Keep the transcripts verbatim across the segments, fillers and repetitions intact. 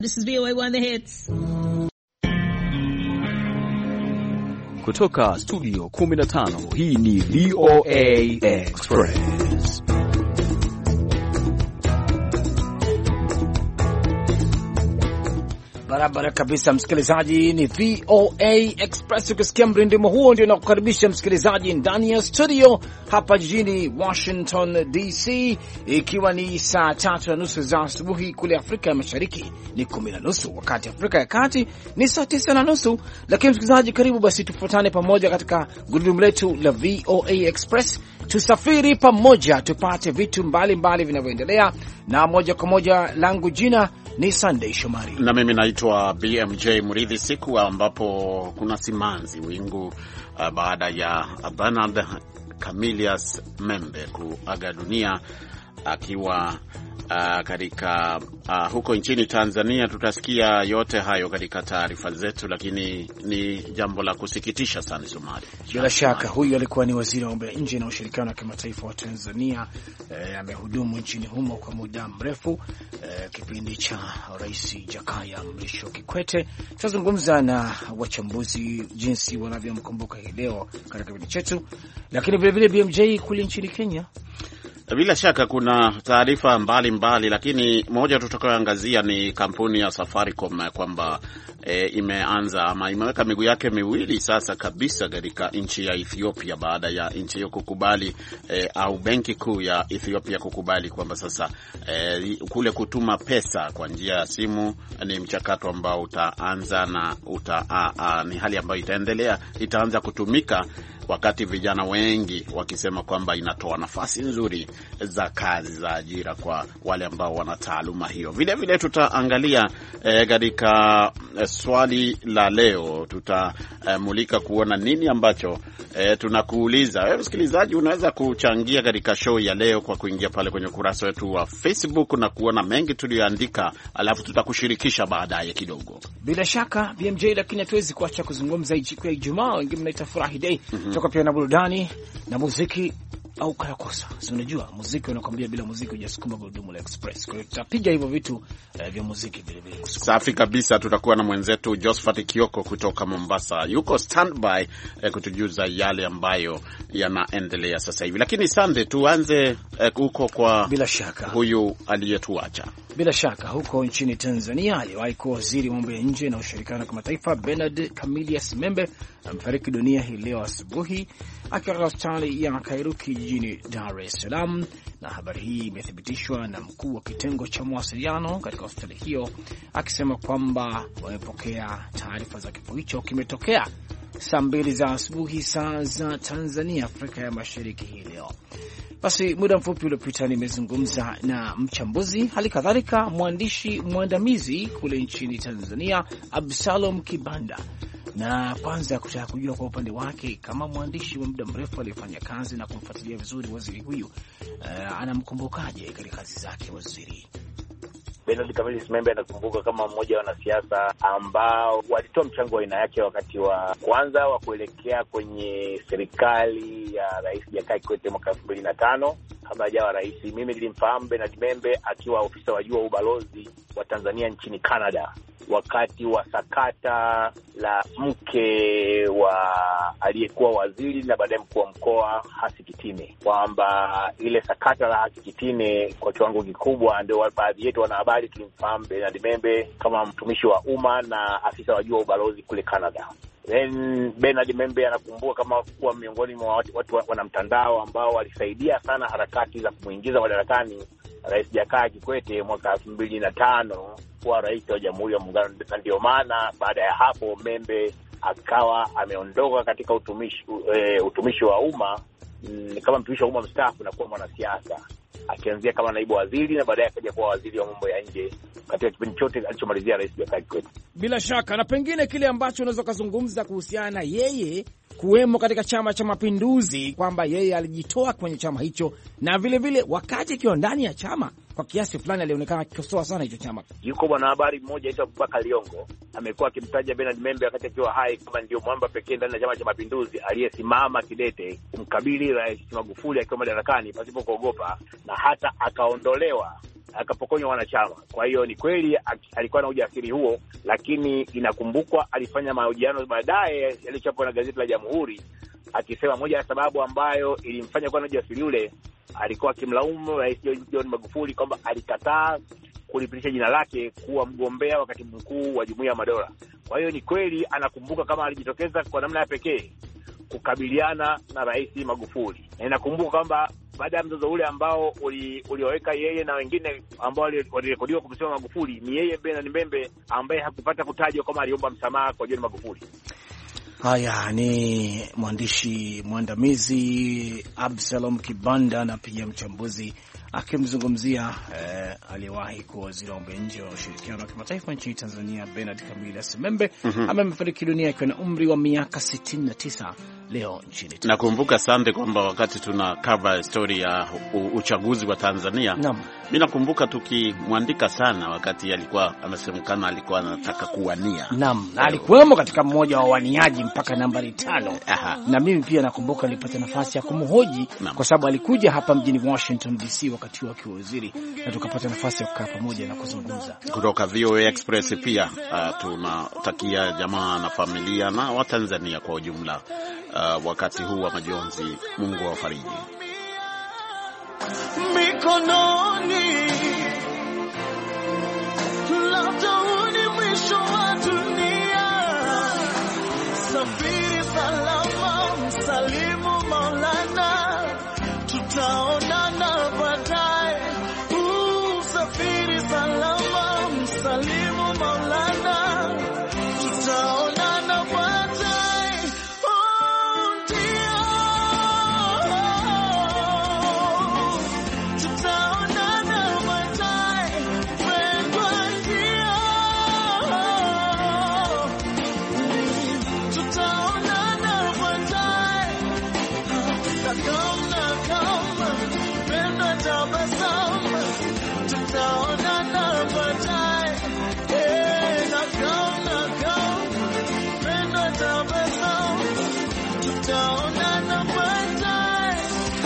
This is V O A One The Hits. Kutoka studio kumi na tano, hii ni V O A Express. Barabara kabisa msikilizaji, ni V O A Express. Ukisikia mrindimo huo ndio nakukaribisha msikilizaji ndani ya studio hapa jijini Washington D C, ikiwa ni saa tatu na nusu za asubuhi. Kule Afrika ya Mashariki ni kumi na nusu, wakati Afrika ya Kati ni saa tisa na nusu. Lakini msikilizaji, karibu basi tufuatane pamoja katika gurudumu letu la V O A Express. Tusafiri pamoja tupate vitu mbalimbali vinavyoendelea, na moja kwa moja langu jina ni Sunday Shomari na mimi naitwa B M J Murithi. Siku ambapo kuna simanzi wingu uh, baada ya Bernard Camillus Membe kuaga dunia akiwa uh, katika uh, huko nchini Tanzania. Tutasikia yote hayo katika taarifa zetu, lakini ni jambo la kusikitisha sana Somali. Bila shaka huyu alikuwa ni waziri wa mambo ya nje na ushirikiano wa kimataifa wa Tanzania. E, amehudumu nchini humo kwa muda mrefu, e, kipindi cha Rais Jakaya Mrisho Kikwete. Tutazungumza na wachambuzi jinsi wanavyomkumbuka hii leo katika kipindi chetu, lakini vile vile B M J kule nchini Kenya. Bila shaka kuna taarifa mbalimbali, lakini moja tutakayoangazia ni kampuni ya Safaricom kwamba e, imeanza ama imeweka miguu yake miwili sasa kabisa katika nchi ya Ethiopia baada ya nchi hiyo kukubali e, au benki kuu ya Ethiopia kukubali kwamba sasa e, kule kutuma pesa kwa njia ya simu ni mchakato ambao utaanza na uta, a, a, ni hali ambayo itaendelea, itaanza kutumika, wakati vijana wengi wakisema kwamba inatoa nafasi nzuri za kazi za ajira kwa wale ambao wana taaluma hiyo. Vile vile tutaangalia katika e, swali la leo, tutamulika e, kuona nini ambacho e, tunakuuliza wewe msikilizaji. Unaweza kuchangia katika show ya leo kwa kuingia pale kwenye ukurasa wetu wa Facebook na kuona mengi tuliyoandika, alafu tutakushirikisha baadaye kidogo. Bila shaka B M J, lakini hatuwezi kuacha kuzungumza siku ya Ijumaa, wengine mnaita furahi day. Mm-hmm. Toka pia na burudani na muziki au karakosa. Si unajua muziki unakwambia bila muziki hujasukuma gurudumu la Express. Kwa hiyo tutapiga hivyo vitu eh, vya muziki vile vile. Safi kabisa. Tutakuwa na mwenzetu Josephat Kioko kutoka Mombasa, yuko standby eh, kutujuza yale ambayo yanaendelea sasa hivi. Lakini Sunday, tuanze huko eh, kwa bila shaka huyu aliyetuacha. Bila shaka huko nchini Tanzania, aliwahi kuwa waziri wa mambo ya nje na ushirikiano wa kimataifa Bernard Camillus Membe amefariki dunia hii leo asubuhi akiwa katika hospitali ya Kairuki jijini Dar es Salaam, na habari hii imethibitishwa na mkuu wa kitengo cha mawasiliano katika hospitali hiyo, akisema kwamba wamepokea taarifa za kifo hicho kimetokea saa mbili za asubuhi saa za Tanzania, Afrika ya Mashariki hii leo. Basi muda mfupi uliopita nimezungumza na mchambuzi, hali kadhalika mwandishi mwandamizi kule nchini Tanzania, Absalom Kibanda, na kwanza kutaka kujua kwa upande wake kama mwandishi wa muda mrefu aliyefanya kazi na kumfuatilia vizuri waziri huyu, uh, anamkumbukaje katika kazi zake waziri Bernard Camillus Membe. Anakumbuka kama mmoja wa wanasiasa ambao walitoa mchango wa aina yake wakati wa kwanza wa kuelekea kwenye serikali ya Rais Jakaya Kikwete mwaka elfu mbili na tano kabla hajawa rais. Mimi nilimfahamu Bernard Membe akiwa ofisa wa juu wa ubalozi wa Tanzania nchini Canada wakati wa sakata la mke wa aliyekuwa waziri na baadaye mkuu wa mkoa Hasi Kitine, kwamba ile sakata la Hasi Kitine kwa kiwango kikubwa ndio baadhi yetu wanahabari tulimfahamu Bernard Membe kama mtumishi wa umma na afisa wa juu wa ubalozi kule Canada. Then Bernard Membe anakumbuka kama kuwa miongoni mwa watu, watu wana mtandao ambao walisaidia sana harakati za kumuingiza madarakani Rais Jakaya Kikwete mwaka elfu mbili na tano kuwa rais wa Jamhuri ya Muungano. Ndio maana baada ya hapo Membe akawa ameondoka katika utumishi e, utumishi wa umma mm, kama mtumishi wa umma mstaafu na kuwa mwanasiasa, akianzia kama naibu waziri na baadaye akaja kuwa waziri wa mambo ya nje katika kipindi chote alichomalizia Rais Jakaya Kikwete. Bila shaka, na pengine kile ambacho unaweza kuzungumza kuhusiana na yeye kuwemo katika Chama cha Mapinduzi, kwamba yeye alijitoa kwenye chama hicho, na vile vile wakati akiwa ndani ya chama kwa kiasi fulani alionekana akikosoa sana hicho chama. Yuko mwanahabari mmoja aitwa Abubakar Liongo amekuwa akimtaja Bernard Membe wakati akiwa hai kama ndio mwamba pekee ndani ya Chama cha Mapinduzi aliyesimama kidete kumkabili Rais Magufuli akiwa madarakani pasipo kuogopa, na hata akaondolewa akapokonywa wanachama. Kwa hiyo ni kweli alikuwa na ujasiri huo, lakini inakumbukwa alifanya mahojiano baadaye yaliyochapwa na gazeti la Jamhuri akisema moja ya sababu ambayo ilimfanya kuwa na ujasiri ule, alikuwa akimlaumu Rais John Magufuli kwamba alikataa kulipitisha jina lake kuwa mgombea wa katibu mkuu wa Jumuiya ya Madola. Kwa hiyo ni kweli anakumbuka kama alijitokeza kwa namna ya pekee kukabiliana na Rais Magufuli. Na inakumbuka kwamba baada ya mzozo ule ambao ulioweka uli yeye na wengine ambao walirekodiwa kumsema Magufuli, ni yeye Bernard Membe ambaye hakupata kutajwa kama aliomba msamaha kwa John Magufuli. Haya ni mwandishi mwandamizi Absalom Kibanda na pia mchambuzi akimzungumzia eh, aliyewahi kuwa waziri wa mambo ya nje wa ushirikiano wa kimataifa nchini Tanzania Bernard Camillus Membe mm -hmm. ambaye amefariki dunia akiwa na umri wa miaka sitini na tisa leo nchini Tanzania. Nakumbuka sande kwamba wakati tuna cover story ya uchaguzi wa Tanzania, mimi nakumbuka tukimwandika sana wakati alikuwa anasemekana alikuwa anataka kuwania. Naam, na alikuwemo katika mmoja wa waniaji mpaka nambari tano. Aha. Na mimi pia nakumbuka nilipata nafasi ya kumhoji kwa sababu alikuja hapa mjini Washington D C wakati wa kiwaziri na tukapata nafasi ya kukaa pamoja na kuzungumza. Kutoka V O A Express pia uh, tunatakia jamaa na familia na Watanzania kwa ujumla uh, wakati huu wa majonzi, Mungu awafariji. Mikononi labda ni mwisho wa dunia, safiri salama, msalimu Maulana, tutaonana baadaye. Usafiri salama, msalimu Maulana, tutaonana baadaye. Oh dear, tutaonana baadaye, pendwa dear, tutaonana baadaye. Nakam nakam, pendwa tabasamu, tutaonana baadaye. Eh, nakam nakam, pendwa tabasamu, tutaonana baadaye.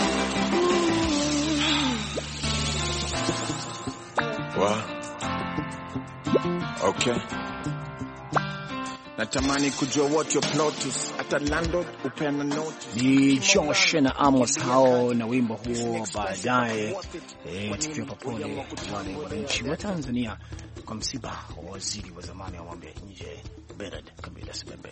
Wow. Okay. Natamani kujua what your plot is. Ata landlord upena note. Ni Josh na Amos hao na wimbo huo baadaye. Eh, tukiwa papole wale wananchi wa Tanzania kwa msiba wa waziri wa zamani wa mambo ya nje Bernard Camillus Membe.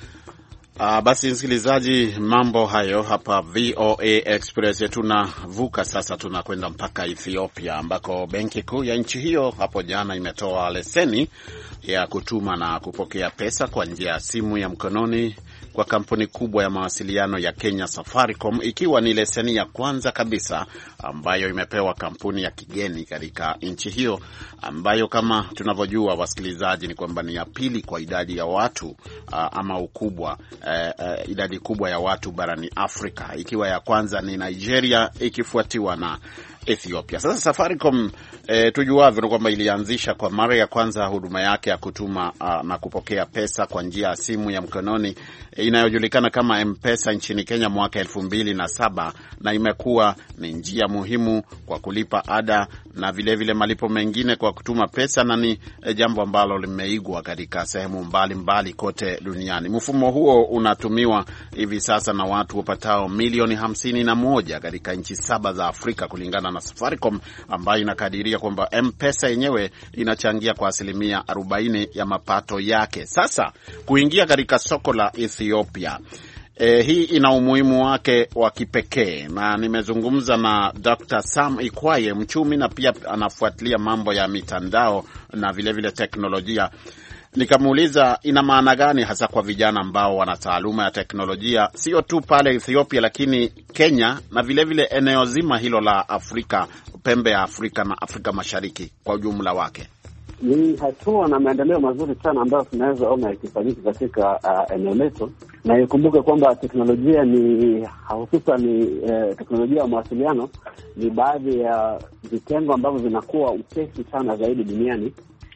Uh, basi msikilizaji, mambo hayo hapa V O A Express. Tunavuka sasa, tunakwenda mpaka Ethiopia ambako benki kuu ya nchi hiyo hapo jana imetoa leseni ya kutuma na kupokea pesa kwa njia ya simu ya mkononi kwa kampuni kubwa ya mawasiliano ya Kenya Safaricom, ikiwa ni leseni ya kwanza kabisa ambayo imepewa kampuni ya kigeni katika nchi hiyo, ambayo kama tunavyojua wasikilizaji ni kwamba ni ya pili kwa idadi ya watu uh, ama ukubwa uh, uh, idadi kubwa ya watu barani Afrika, ikiwa ya kwanza ni Nigeria ikifuatiwa na Ethiopia. Sasa Safaricom eh, tujuavyo kwamba ilianzisha kwa mara ya kwanza huduma yake ya kutuma uh, na kupokea pesa kwa njia ya simu ya mkononi eh, inayojulikana kama M-Pesa nchini Kenya mwaka elfu mbili na saba, na imekuwa ni njia muhimu kwa kulipa ada na vile vile malipo mengine kwa kutuma pesa, na ni eh, jambo ambalo limeigwa katika sehemu mbalimbali mbali kote duniani. Mfumo huo unatumiwa hivi sasa na watu wapatao milioni hamsini na moja katika nchi saba za Afrika kulingana na Safaricom, ambayo inakadiria kwamba M-Pesa yenyewe inachangia kwa asilimia arobaini ya mapato yake. Sasa kuingia katika soko la Ethiopia, E, hii ina umuhimu wake wa kipekee, na nimezungumza na Doctor Sam Ikwaye, mchumi na pia anafuatilia mambo ya mitandao na vile vile teknolojia. Nikamuuliza ina maana gani hasa kwa vijana ambao wana taaluma ya teknolojia, sio tu pale Ethiopia lakini Kenya na vile vile eneo zima hilo la Afrika, pembe ya Afrika na Afrika Mashariki kwa ujumla wake. Ni hatua na maendeleo mazuri sana ambayo tunaweza ona ikifanyika katika uh, eneo letu, na ikumbuke kwamba teknolojia ni hususan ni uh, teknolojia ya mawasiliano ni baadhi ya vitengo ambavyo vinakuwa upesi sana zaidi duniani,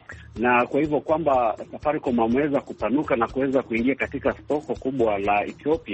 na kwa hivyo kwamba Safaricom ameweza kupanuka na kuweza kuingia katika soko kubwa la Ethiopia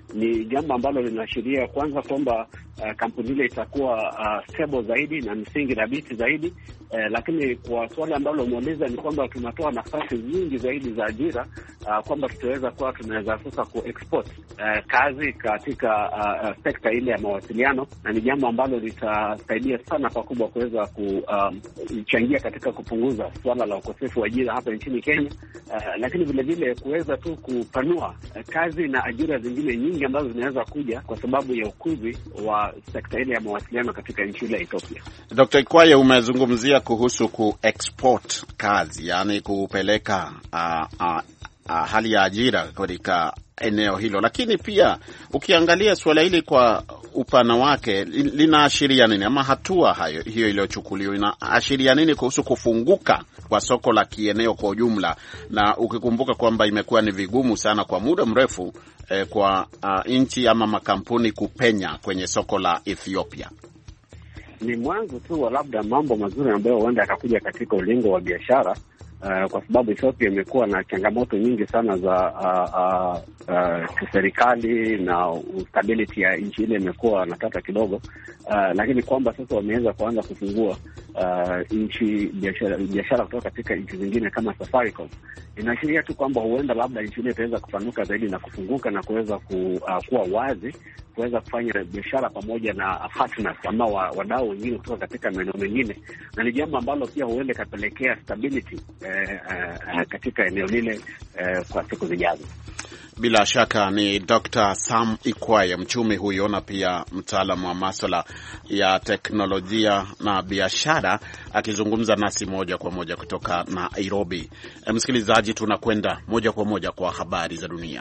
ni jambo ambalo linaashiria kwanza kwamba uh, kampuni ile itakuwa uh, stable zaidi na msingi dhabiti zaidi. Uh, lakini kwa swali ambalo umeuliza ni kwamba tunatoa nafasi nyingi zaidi za ajira, uh, kwamba tutaweza kuwa tunaweza sasa ku-export uh, kazi katika uh, uh, sekta ile ya mawasiliano, na ni jambo ambalo litasaidia sana pakubwa kuweza kuchangia um, katika kupunguza swala la ukosefu wa ajira hapa nchini Kenya, uh, lakini vile vile kuweza tu kupanua uh, kazi na ajira zingine nyingi ambazo zinaweza kuja kwa sababu ya ukuzi wa sekta ile ya mawasiliano katika nchi ile ya Ethiopia. Doctor Ikwaye, umezungumzia kuhusu ku-export kazi, yani kupeleka uh, uh, uh, hali ya ajira katika eneo hilo, lakini pia ukiangalia suala hili kwa upana wake linaashiria nini, ama hatua hayo hiyo iliyochukuliwa inaashiria nini kuhusu kufunguka kwa soko la kieneo kwa ujumla, na ukikumbuka kwamba imekuwa ni vigumu sana kwa muda mrefu eh, kwa uh, nchi ama makampuni kupenya kwenye soko la Ethiopia. Ni mwanzo tu wa labda mambo mazuri ambayo huenda yakakuja katika ulingo wa biashara. Uh, kwa sababu Ethiopia imekuwa na changamoto nyingi sana za uh, uh, uh, kiserikali na stability ya nchi ile imekuwa na tata kidogo, uh, lakini kwamba sasa wameweza kuanza kufungua uh, nchi biashara biashara kutoka katika nchi zingine kama Safaricom, inaashiria tu kwamba huenda labda nchi ile itaweza kupanuka zaidi na kufunguka na kuweza ku, uh, kuwa wazi kuweza kufanya biashara pamoja na partners ama wadau wengine kutoka katika maeneo mengine, na ni jambo ambalo pia huenda kapelekea stability eh, eh, katika eneo lile eh, kwa siku zijazo. Bila shaka ni Doctor Sam Ikwaye, mchumi huyo na pia mtaalamu wa masuala ya teknolojia na biashara, akizungumza nasi moja kwa moja kutoka Nairobi. E, msikilizaji, tunakwenda moja kwa moja kwa habari za dunia.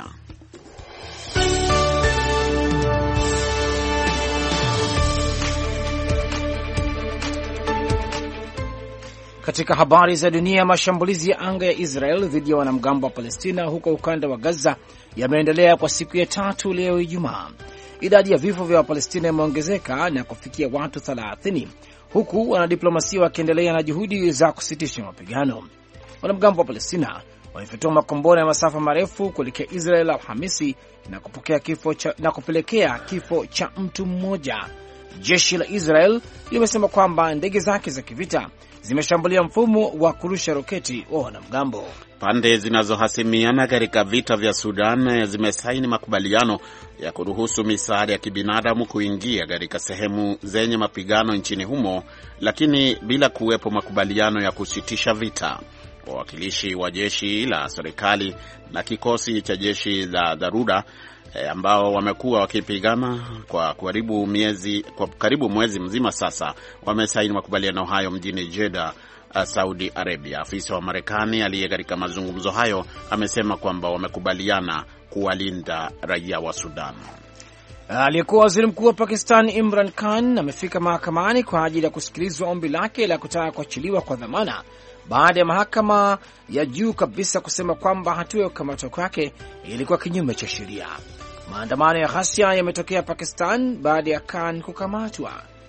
Katika habari za dunia, mashambulizi ya anga ya Israel dhidi ya wanamgambo wa Palestina huko ukanda wa Gaza yameendelea kwa siku ya tatu leo Ijumaa. Idadi ya vifo vya Wapalestina imeongezeka na kufikia watu thelathini, huku wanadiplomasia wakiendelea na juhudi za kusitisha mapigano. Wanamgambo wa Palestina walifyatua makombora ya masafa marefu kuelekea Israel Alhamisi na kupokea kifo cha, na kupelekea kifo cha mtu mmoja. Jeshi la Israel limesema kwamba ndege zake za kivita zimeshambulia mfumo wa kurusha roketi wa wanamgambo. Pande zinazohasimiana katika vita vya Sudan zimesaini makubaliano ya kuruhusu misaada ya kibinadamu kuingia katika sehemu zenye mapigano nchini humo, lakini bila kuwepo makubaliano ya kusitisha vita. Wawakilishi wa jeshi la serikali na kikosi cha jeshi la dharura E, ambao wamekuwa wakipigana kwa karibu miezi kwa karibu mwezi mzima sasa wamesaini makubaliano hayo mjini Jeddah, Saudi Arabia. Afisa wa Marekani aliye katika mazungumzo hayo amesema kwamba wamekubaliana kuwalinda raia wa Sudan. Aliyekuwa waziri mkuu wa Pakistan Imran Khan amefika mahakamani kwa ajili ya kusikilizwa ombi lake la kutaka kuachiliwa kwa dhamana baada ya mahakama ya juu kabisa kusema kwamba hatua ya kukamatwa kwake ilikuwa kinyume cha sheria. Maandamano ya ghasia yametokea Pakistan baada ya Khan kukamatwa.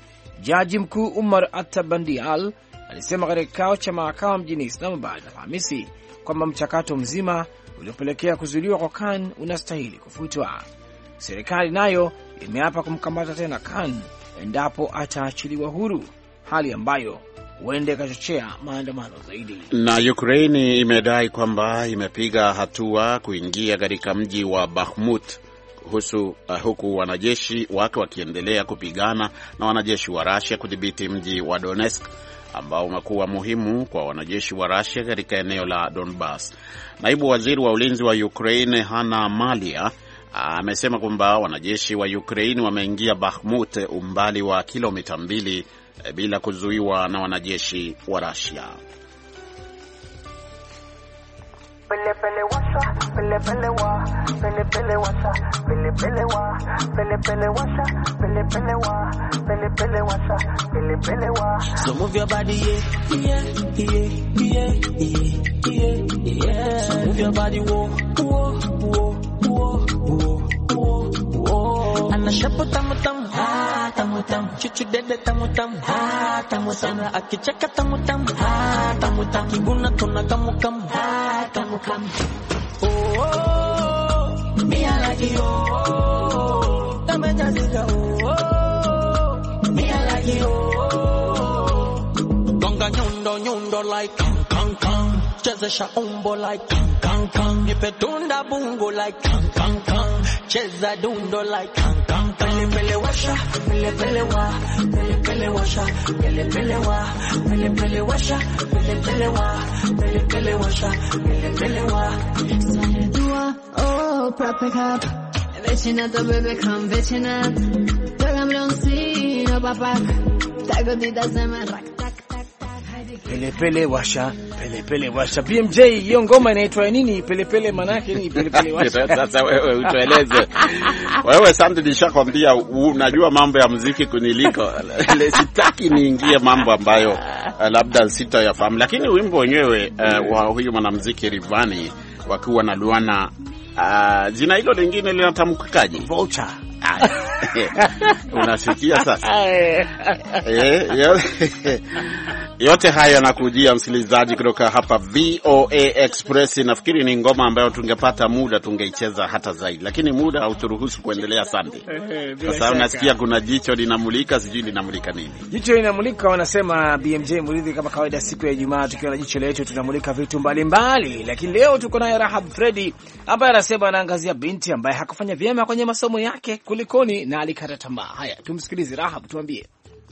Jaji mkuu Umar Atta Bandial alisema katika kikao cha mahakama mjini Islamabad Alhamisi kwamba mchakato mzima uliopelekea kuzuiliwa kwa Khan unastahili kufutwa. Serikali nayo imeapa kumkamata tena Khan endapo ataachiliwa huru, hali ambayo huenda ikachochea maandamano zaidi. Na Ukraine imedai kwamba imepiga hatua kuingia katika mji wa Bakhmut husu, uh, huku wanajeshi wake wakiendelea kupigana na wanajeshi wa Russia kudhibiti mji wa Donetsk ambao umekuwa muhimu kwa wanajeshi wa Russia katika eneo la Donbas. Naibu waziri wa ulinzi wa Ukraine Hanna Malia amesema kwamba wanajeshi wa Ukraine wameingia Bakhmut umbali wa kilomita mbili bila kuzuiwa na wanajeshi wa Russia. Pele pele washa, pele pele wa, pele pele washa, pele pele wa, pele pele washa, pele pele wa, pele pele washa, pele pele wa. So move your body, yeah, yeah, yeah, yeah, yeah, yeah. So move your body, whoa, whoa, whoa, whoa, whoa, whoa. Anashapo tamu tamu, ha tamu tamu, chuchu dede tamu tamu, ha tamu tamu, akicheka tamu tamu, ha tamu tamu, kibuna tuna kamu kamu, ha tamu kamu. Oh, oh, me I like you. dundo like kang kang kang, chezesha umbo like kang kang kang, nipe tunda bungo like kang kang kang, cheza dundo like kang kang kang. Pele pele washa, pele pele wa, pele pele washa, pele pele wa, pele pele washa, pele pele wa, pele pele washa, pele pele wa. Dua, oh, prop it up, bitchin' up the baby, come bitchin' up. Dogam don't see no bapak, tago di da zema rak. Pele pele washa, pele pele washa. B M J, hiyo ngoma inaitwa nini? Pele pele manake nini? Pele pele washa. Sasa wewe utueleze. Wewe Sandy, nishakwambia unajua mambo ya muziki kuniliko. Sitaki niingie mambo ambayo uh, labda sitayafahamu, lakini wimbo wenyewe uh, wa huyu mwanamuziki Rayvanny wakiwa na Luana, uh, jina hilo lingine linatamkaje? Vulture. Unasikia sasa? Eh, yote haya yanakujia msikilizaji kutoka hapa V O A Express. Nafikiri ni ngoma ambayo tungepata muda tungeicheza hata zaidi, lakini muda hauturuhusu kuendelea. Asante. Kwa sababu nasikia kuna jicho linamulika, sijui linamulika nini. Jicho linamulika, wanasema B M J Muridhi, kama kawaida siku ya Ijumaa tukiwa na jicho letu tunamulika vitu mbalimbali mbali. Lakini leo tuko naye Rahab Fredi ambaye anasema anaangazia binti ambaye hakufanya vyema kwenye masomo yake, kulikoni na alikata tamaa. Haya, tumsikilize Rahab, tuambie.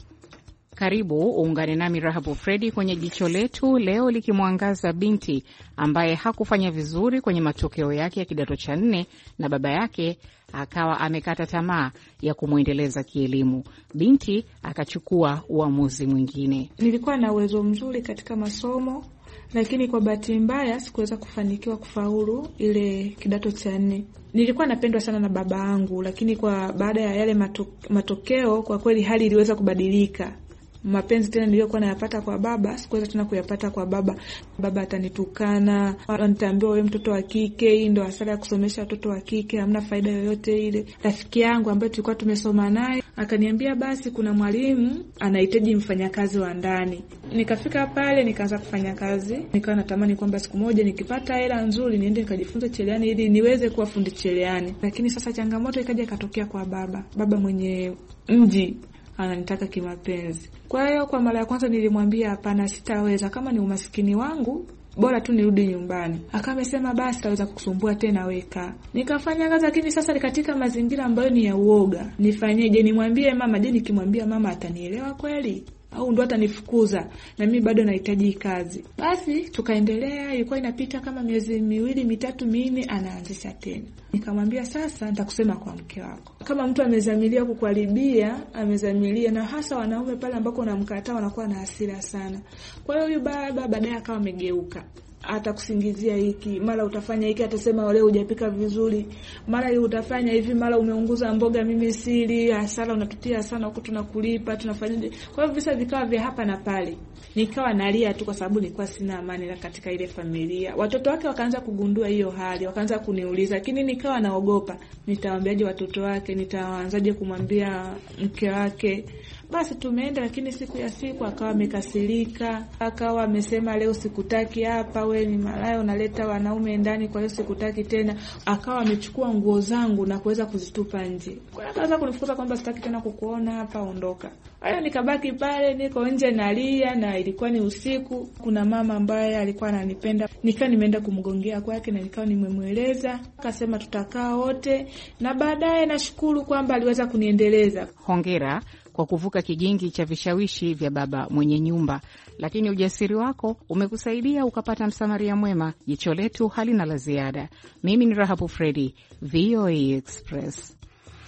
Karibu uungane nami Rahabu Fredi kwenye jicho letu leo, likimwangaza binti ambaye hakufanya vizuri kwenye matokeo yake ya kidato cha nne na baba yake akawa amekata tamaa ya kumwendeleza kielimu. Binti akachukua uamuzi mwingine. Nilikuwa na uwezo mzuri katika masomo, lakini kwa bahati mbaya sikuweza kufanikiwa kufaulu ile kidato cha nne. Nilikuwa napendwa sana na baba yangu, lakini kwa baada ya yale mato, matokeo kwa kweli hali iliweza kubadilika. Mapenzi tena niliyokuwa nayapata kwa baba sikuweza tena kuyapata kwa baba. Baba atanitukana, ananiambia wewe mtoto wa kike, hii ndio hasara ya kusomesha watoto wa kike, hamna faida yoyote ile. Rafiki yangu ambaye tulikuwa tumesoma naye akaniambia basi kuna mwalimu anahitaji mfanyakazi wa ndani. Nikafika pale nikaanza kufanya kazi. Nikawa natamani kwamba siku moja nikipata hela nzuri niende nikajifunza cherehani ili niweze kuwa fundi cherehani. Lakini sasa changamoto ikaja ikatokea kwa baba. Baba mwenye mji ananitaka kimapenzi. Kwa hiyo kwa mara ya kwanza nilimwambia hapana, sitaweza, kama ni umaskini wangu bora tu nirudi nyumbani. Akamesema basi taweza kukusumbua tena weka. Nikafanya kazi, lakini sasa katika mazingira ambayo ni ya uoga. Nifanyeje? Nimwambie mama? Je, nikimwambia mama atanielewa kweli au ndo atanifukuza? Na mimi bado nahitaji kazi. Basi tukaendelea, ilikuwa inapita kama miezi miwili mitatu minne, anaanzisha tena. Nikamwambia sasa nitakusema kwa mke wako. Kama mtu amezamilia kukuharibia, amezamilia, na hasa wanaume pale ambako unamkataa wanakuwa na hasira sana. Kwa hiyo huyu baba baadaye akawa amegeuka. Atakusingizia hiki, mara utafanya hiki, atasema leo hujapika vizuri, mara utafanya hivi, mara umeunguza mboga mimi siri, hasara unatutia sana huko, tunakulipa, tunafanyaje. Kwa hiyo visa vikawa vya hapa na pale. Nikawa nalia tu kwa sababu nilikuwa sina amani katika ile familia. Watoto wake wakaanza kugundua hiyo hali, wakaanza kuniuliza, lakini nikawa naogopa. Nitawaambiaje watoto wake? Nitaanzaje kumwambia mke wake? Basi tumeenda, lakini siku ya siku akawa amekasirika, akawa amesema leo sikutaki hapa, wewe ni malaya, unaleta wanaume ndani, kwa hiyo sikutaki tena. Akawa amechukua nguo zangu na kuweza kuzitupa nje. Kwa hiyo akaanza kunifukuza kwamba sitaki tena kukuona hapa, ondoka. Hayo nikabaki pale niko nje nalia, na ilikuwa ni usiku. Kuna mama ambaye alikuwa ananipenda, nikawa nimeenda kumgongea kwake na nikawa nimemweleza, akasema tutakaa wote, na baadaye nashukuru kwamba aliweza kuniendeleza. Hongera kwa kuvuka kigingi cha vishawishi vya baba mwenye nyumba, lakini ujasiri wako umekusaidia ukapata msamaria mwema. Jicho letu halina la ziada. Mimi ni Rahabu Fredi, V O A Express.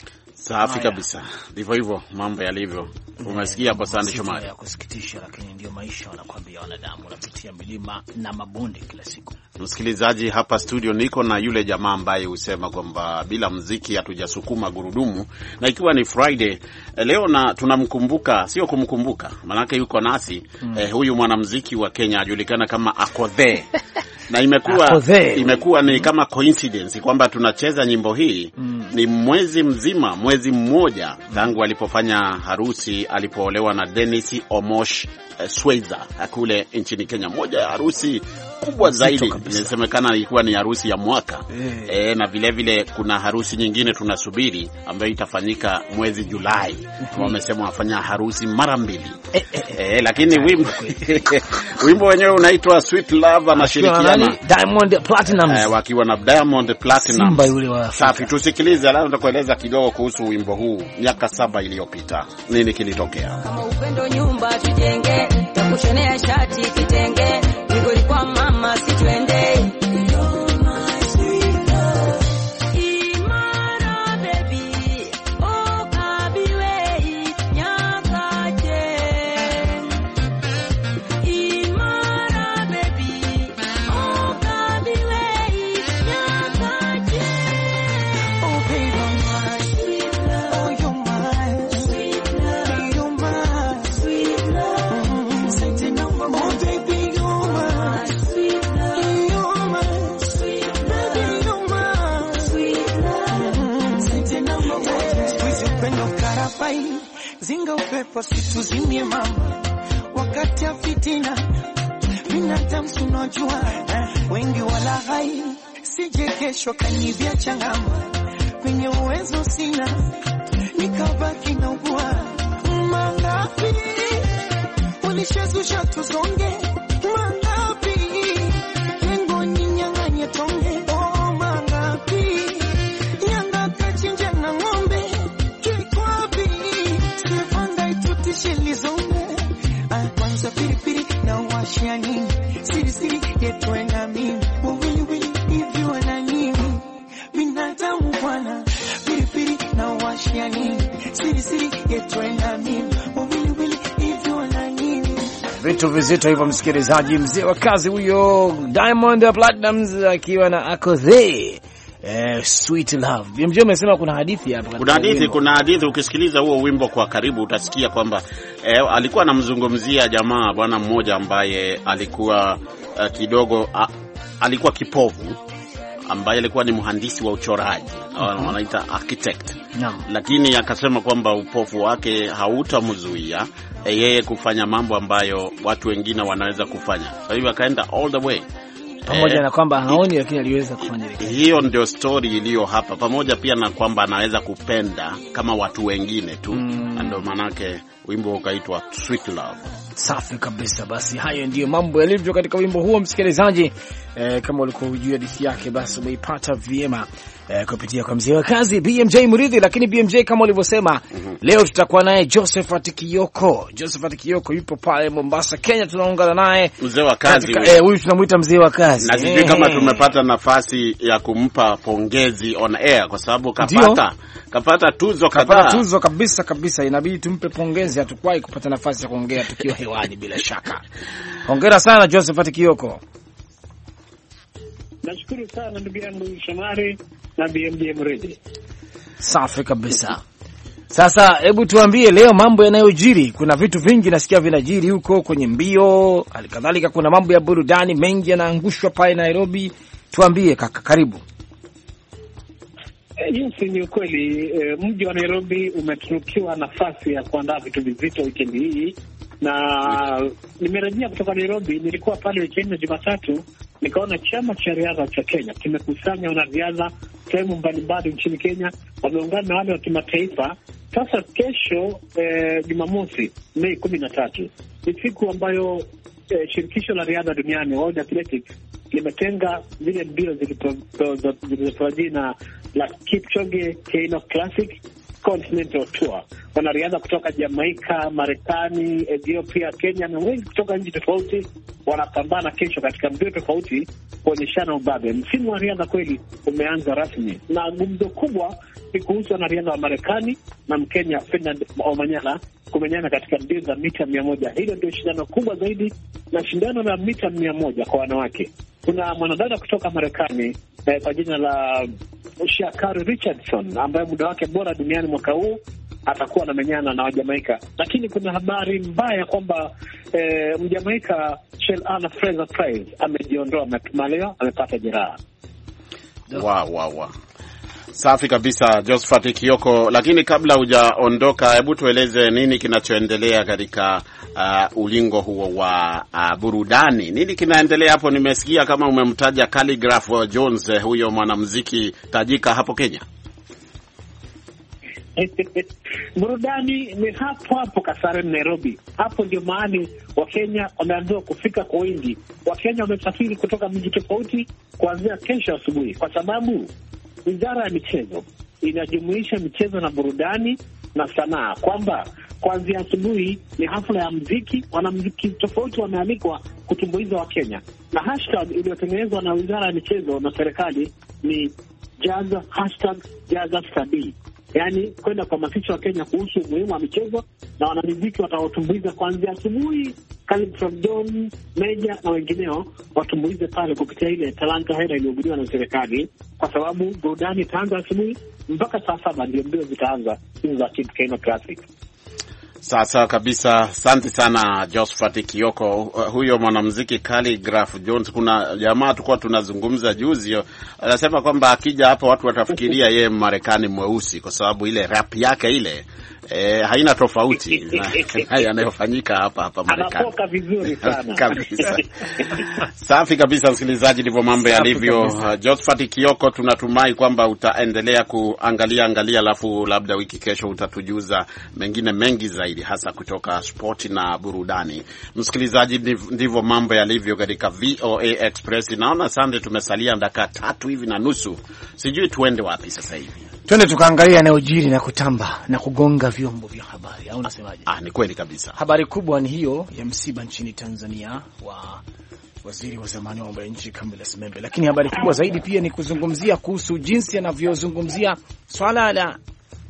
Safi kabisa. Ndivyo hivyo mambo yalivyo. Umesikia hapo Sandy Shomari? Ya kusikitisha, lakini ndio maisha, wanakuambia wanadamu wanapitia milima na mabonde kila siku. Msikilizaji, hapa studio niko na yule jamaa ambaye husema kwamba bila muziki hatujasukuma gurudumu, na ikiwa ni Friday leo na tunamkumbuka, sio kumkumbuka, manake yuko nasi mm. eh, huyu mwanamuziki wa Kenya ajulikana kama Akothee. Na imekuwa imekuwa ni kama coincidence kwamba tunacheza nyimbo hii mm. ni mwezi mzima, mwezi mwezi mmoja tangu alipofanya harusi, alipoolewa na Dennis Omosh eh, Sweza kule nchini Kenya. Moja ya harusi kubwa zaidi, inasemekana ilikuwa ni harusi ya mwaka. E, na vile vile kuna harusi nyingine tunasubiri ambayo itafanyika mwezi Julai. Mm-hmm. Wamesema wafanya harusi mara mbili. E, e, e, lakini wimbo wimbo wenyewe unaitwa Sweet Love, anashirikiana Diamond Platnumz. E, wakiwa na Diamond Platnumz. Safi, tusikilize alafu nitakueleza kidogo kuhusu wimbo huu. Miaka saba iliyopita nini kilitokea? Kama upendo nyumba tujenge, takushonea shati kitenge, nigoli kwa mama si twende. Zinga upepo situzimie mama, wakati ya fitina binadamu unajua wengi wala hai, sije kesho kanibia changama, kwenye uwezo sina nikabaki na ugua. Mangapi ulishazusha tuzonge, mangapi lengo ni nyang'anye tonge. Oh, mangapi nyanga kachinja na ng'ombe, kwanza piripiri na washia nini, siri siri yetu na mimi, wili wili hivi wana nini, binadamu bwana, piripiri na washia nini, siri siri yetu na mimi, wili wili hivi wana nini. Vitu vizito hivyo, msikilizaji. Mzee wa kazi huyo Diamond Platnumz akiwa na Akoze. Eh, Sweet Love. B M J amesema kuna hadithi hapa. Kuna hadithi, kuna hadithi. Ukisikiliza huo wimbo kwa karibu utasikia kwamba eh, alikuwa anamzungumzia jamaa bwana mmoja ambaye alikuwa uh, kidogo uh, alikuwa kipofu, ambaye alikuwa ni mhandisi wa uchoraji, mm-hmm. wanaita architect. No. Lakini akasema kwamba upofu wake hautamzuia eh, yeye kufanya mambo ambayo watu wengine wanaweza kufanya. Kwa hivyo akaenda all the way. Pamoja eh, na kwamba haoni lakini aliweza kufanya hivyo. Hiyo ndio story iliyo hapa, pamoja pia na kwamba anaweza kupenda kama watu wengine tu. Mm. Ndio manake wimbo ukaitwa Sweet Love. Safi kabisa. Basi hayo ndio mambo yalivyo katika wimbo huo, msikilizaji. Eh, kama ulikuwa hujui hadithi yake basi umeipata vyema eh, kupitia kwa mzee wa kazi B M J Muridhi. Lakini B M J kama ulivyosema, mm-hmm. leo tutakuwa naye Josephat Kioko. Josephat Kioko yupo pale Mombasa, Kenya. Tunaungana naye mzee wa kazi eh, huyu tunamuita mzee wa kazi. Na sijui kama tumepata nafasi ya kumpa pongezi on air kwa sababu kapata kapata tuzo kadhaa. Kapata tuzo kabisa kabisa, inabidi tumpe pongezi. Hatukwai kupata nafasi ya kuongea tukiwa hewani bila shaka. Hongera sana Josephat Kioko. Nashukuru sana ndugu yangu Shamari na B M J Mredi. Safi kabisa. Sasa hebu tuambie leo mambo yanayojiri. Kuna vitu vingi nasikia vinajiri huko kwenye mbio, halikadhalika kuna mambo ya burudani mengi yanaangushwa pale Nairobi. Tuambie kaka, karibu. Yes, ni ukweli. E, mji wa Nairobi umetunukiwa nafasi ya kuandaa vitu vizito weekend hii, na nimerejea kutoka Nairobi. Nilikuwa pale weekend ya Jumatatu, nikaona chama cha riadha cha Kenya kimekusanya wanariadha sehemu mbalimbali nchini Kenya, wameungana na wale wa kimataifa. Sasa kesho eh, Jumamosi Mei kumi na tatu ni siku ambayo eh, shirikisho la riadha duniani World Athletics limetenga zile mbio zilizopewa jina la Kipchoge Keino Classic Continental Tour. Wanariadha kutoka Jamaica, Marekani, Ethiopia, Kenya na wengi kutoka nchi tofauti wanapambana kesho katika mbio tofauti kuonyeshana ubabe. Msimu wa riadha kweli umeanza rasmi, na gumzo kubwa ni kuhusu wanariadha wa Marekani na Mkenya Ferdinand Omanyala kumenyana katika mbio za mita mia moja. Hilo ndio shindano kubwa zaidi, na shindano la mita mia moja kwa wanawake. Kuna mwanadada kutoka Marekani eh, kwa jina la Sha'Carri Richardson ambaye muda wake bora duniani mwaka huu atakuwa anamenyana na Wajamaika. Lakini kuna habari mbaya kwamba eh, Mjamaika Shelana Fraser Price amejiondoa mapema leo, amepata jeraha. Wow, wow, wow. Safi kabisa Josephat Kioko, lakini kabla hujaondoka, hebu tueleze nini kinachoendelea katika uh, ulingo huo wa uh, burudani. Nini kinaendelea hapo? Nimesikia kama umemtaja Khaligraph Jones, huyo mwanamuziki tajika hapo Kenya. Burudani ni hapo hapo Kasarani, Nairobi. Hapo ndio mahali Wakenya wameambiwa kufika kwa wingi. Wakenya wamesafiri kutoka miji tofauti kuanzia kesho asubuhi, kwa sababu wizara ya michezo inajumuisha michezo na burudani na sanaa, kwamba kuanzia asubuhi ni hafla ya muziki. Wanamuziki tofauti wamealikwa kutumbuiza Wakenya, na hashtag iliyotengenezwa na wizara ya michezo na serikali ni Jaza, hashtag Jaza Study. Yaani kwenda kuhamasisha Wakenya kuhusu umuhimu wa michezo, na wanamuziki watawatumbuiza kuanzia asubuhi. Khaligraph John, Meja na wengineo watumbuize pale kupitia ile talanta hela iliyogudiwa na serikali, kwa sababu burudani itaanza asubuhi mpaka saa saba ndio mbio zitaanza hizo za Kenya Classic. Sasa kabisa, asante sana Josephat Kioko. Uh, huyo mwanamuziki Khaligraph Jones, kuna jamaa tulikuwa tunazungumza juzi, anasema kwamba akija hapa watu watafikiria yeye Marekani mweusi, kwa sababu ile rap yake ile eh, haina tofauti na yanayofanyika hapa hapa Marekani. Anapoka vizuri sana. Kabisa. Safi kabisa msikilizaji, ndivyo mambo yalivyo. Uh, Josephat Kioko, tunatumai kwamba utaendelea kuangalia angalia, alafu labda wiki kesho utatujuza mengine mengi zaidi, hasa kutoka sport na burudani. Msikilizaji, ndivyo mambo yalivyo katika V O A Express. Naona Sunday tumesalia dakika tatu hivi na nusu. Sijui tuende wapi sasa hivi. Twende tukaangalia yanayojiri na kutamba na kugonga vyombo vya habari, au unasemaje? Ah, ni kweli kabisa. Habari kubwa ni hiyo ya msiba nchini Tanzania wa waziri wa zamani wa mambo ya nchi Camillus Membe, lakini habari kubwa zaidi pia ni kuzungumzia kuhusu jinsi anavyozungumzia swala la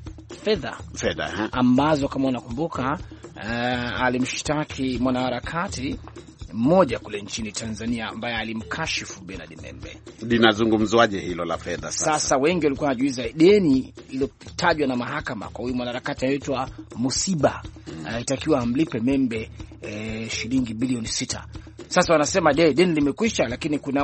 fedha fedha ambazo kama unakumbuka uh, alimshtaki mwanaharakati mmoja kule nchini Tanzania ambaye alimkashifu Bernard Membe. Linazungumzwaje hilo la fedha sasa? Sasa wengi walikuwa wanajiuliza deni lilotajwa na mahakama kwa huyu mwanaharakati anaitwa Musiba, anatakiwa hmm. amlipe Membe eh, shilingi bilioni sita. Sasa wanasema de, deni limekwisha, lakini kuna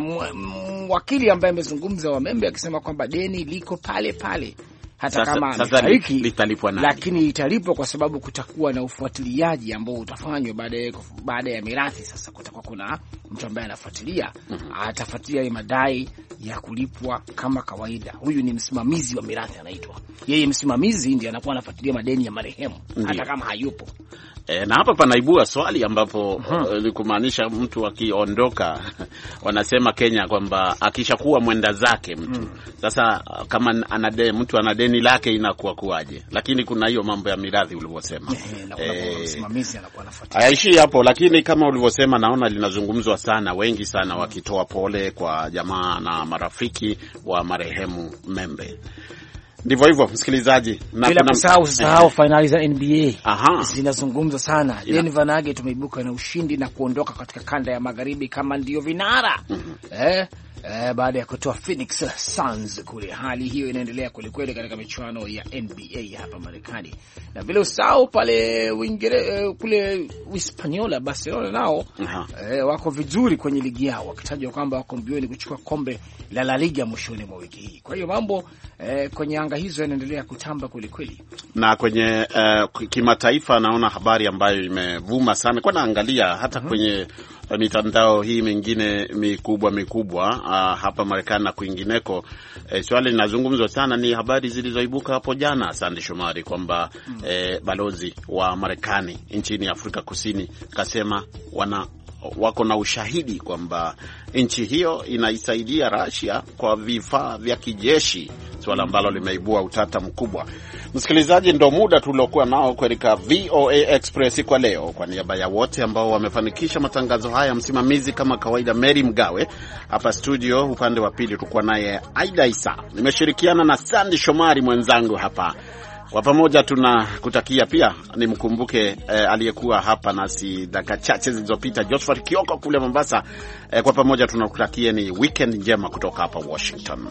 wakili ambaye amezungumza wa Membe akisema kwamba deni liko pale pale hata sasa, kama amefariki litalipwa nani? Lakini italipwa kwa sababu kutakuwa na ufuatiliaji ambao utafanywa baada ya baada ya mirathi. Sasa kutakuwa kuna mtu ambaye anafuatilia, mm-hmm. atafuatilia madai ya kulipwa kama kawaida. Huyu ni msimamizi wa mirathi anaitwa. Yeye msimamizi ndiye anakuwa anafuatilia madeni ya marehemu hata kama hayupo. E, na hapa panaibua swali ambapo uh, kumaanisha mtu akiondoka wanasema Kenya kwamba akishakuwa mwenda zake mtu. Hmm. Sasa kama anade mtu ana deni lake inakuwa kuaje? Lakini kuna hiyo mambo ya mirathi ulivyosema. Eh, msimamizi anakuwa anafuatilia. Haishi hapo, lakini kama ulivyosema naona linazungumzwa sana, wengi sana wakitoa pole kwa jamaa na marafiki wa marehemu Membe. Ndivyo hivyo msikilizaji, na bila kusahau sahau finali za N B A zinazungumzwa sana. Denver Nuggets tumeibuka na ushindi na kuondoka katika kanda ya magharibi kama ndio vinara. Mm-hmm. Eh, eh baada ya kutoa Phoenix Suns kule. Hali hiyo inaendelea kwelikweli katika michuano ya N B A hapa Marekani. Na vile usahau pale Uingereza kule Hispaniola, Barcelona nao uh-huh. eh, wako vizuri kwenye ligi yao, wakitajwa kwamba wako mbioni kuchukua kombe la La Liga mwishoni mwa wiki hii. Kwa hiyo mambo eh, kwenye anga hizo yanaendelea kutamba kweli kweli. Na kwenye uh, kimataifa naona habari ambayo imevuma sana kwa naangalia hata uh-huh. kwenye uh, mitandao hii mingine mikubwa mikubwa uh, hapa Marekani na kwingineko. Eh, swali linazungumzwa sana ni habari zilizoibuka hapo jana, Sandy Shomari, kwamba hmm. eh, balozi wa Marekani nchini Afrika Kusini kasema wana wako na ushahidi kwamba nchi hiyo inaisaidia Russia kwa vifaa vya kijeshi, swala ambalo limeibua utata mkubwa. Msikilizaji, ndo muda tuliokuwa nao katika V O A Express kwa leo. Kwa niaba ya wote ambao wamefanikisha matangazo haya, msimamizi kama kawaida Mary Mgawe, hapa studio upande wa pili tulikuwa naye Aida Isa, nimeshirikiana na Sandy Shomari mwenzangu hapa. Kwa pamoja tunakutakia pia nimkumbuke eh, aliyekuwa hapa nasi dakika chache zilizopita Josephat Kioko kule Mombasa. Eh, kwa pamoja tunakutakia ni weekend njema kutoka hapa Washington.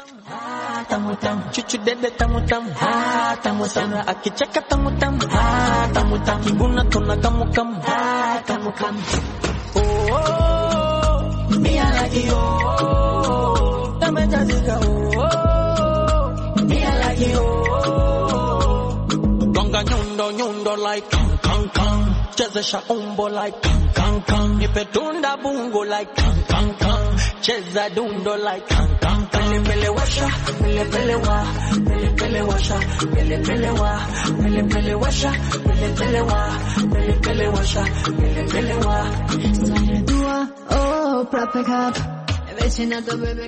Ah, tamu tamu, chuchu dede tamu tamu, ah, tamu sana, akicheka tamu tamu, ah, tamu tamu, kibuna tuna kamu kamu, ah, tamu kamu. Oh, oh, mia like you, tamu jazika, oh, oh. chezesha umbo like kang kang kang, nipe tunda bungo like kang kang kang, cheza dundo like kang kang kang, pele pele washa, pele pele wa, pele pele washa, pele pele wa, pele pele washa, pele pele wa, pele pele washa, pele pele wa. Dua, oh, prop it up. Vicinato bebe